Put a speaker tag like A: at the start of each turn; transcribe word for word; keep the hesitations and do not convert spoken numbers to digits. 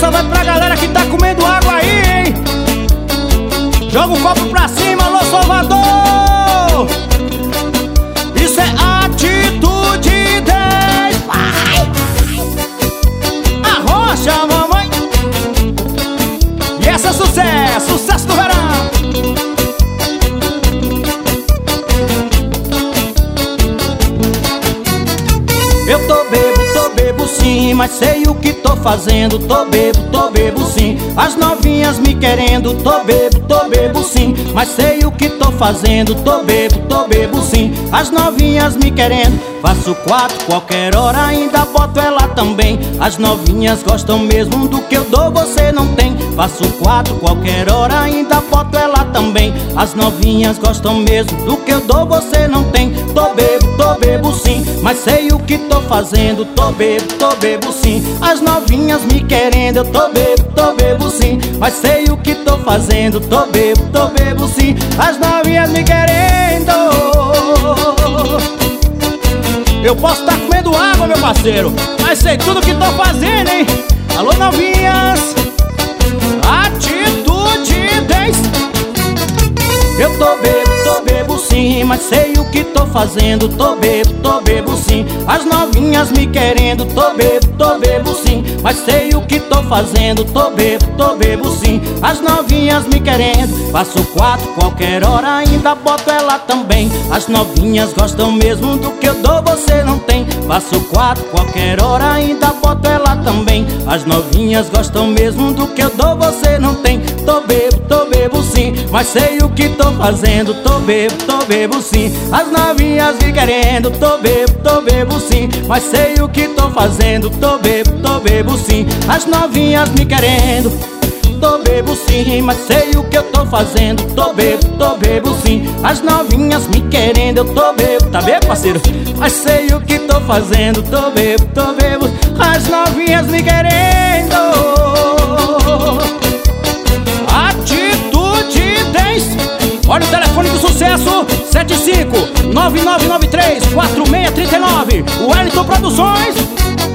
A: Essa vai pra galera que tá comendo água aí, hein? Joga o copo pra cima, alô Salvador! Isso é atitude dez. Vai! Arrocha, mamãe! E essa é sucesso, sucesso do verão! Eu tô bebo, tô bebo sim, mas sei o que tô fazendo. Tô bebo, tô bebo sim. As novinhas me querendo. Tô bebo, tô bebo sim, mas sei o que tô fazendo. Tô bebo, tô bebo sim. As novinhas me querendo. Faço quatro, qualquer hora ainda boto ela também. As novinhas gostam mesmo do que eu dou, você não tem. Faço quatro, qualquer hora ainda boto ela também. As novinhas gostam mesmo do que eu dou, você não tem. Tô bebo, tô bebo sim, mas sei o que tô fazendo. Tô bebo, tô bebo sim. As novinhas me querendo. Eu tô bebo, tô bebo sim, mas sei o que tô fazendo. Tô bebo, tô bebo sim. As novinhas me querendo. Eu posso estar comendo água, meu parceiro, mas sei tudo que tô fazendo, hein? Alô, novinhas! Atitude dez. Eu tô bebo, tô bebo sim, mas sei o que tô fazendo. Tô bebo, tô bebo sim. As novinhas me querendo. Tô bebo, tô bebo sim, mas sei o que tô fazendo. Tô bebo, tô bebo sim. As novinhas me querendo. Faço quatro, qualquer hora ainda boto ela também. As novinhas gostam mesmo do que eu dou, você não tem. Faço quatro, qualquer hora ainda boto ela também. As novinhas gostam mesmo do que eu dou, você não tem. Tô bebo, tô bebo sim, mas sei o que tô fazendo. Tô bebo, tô bebo sim. As novinhas me querendo. Tô bebo, tô bebo sim, mas sei o que tô fazendo. Tô bebo, tô bebo sim. As novinhas me querendo. Tô bebo sim, mas sei o que eu tô fazendo. Tô bebo, tô bebo sim. As novinhas me querendo. Eu tô bebo, tá bebo, parceiro? Mas sei o que tô fazendo. Tô bebo, tô bebo. As novinhas me querendo. Atitude dez. Olha o telefone do sucesso: sete cinco nove nove nove três quatro seis três nove. Wellington Produções.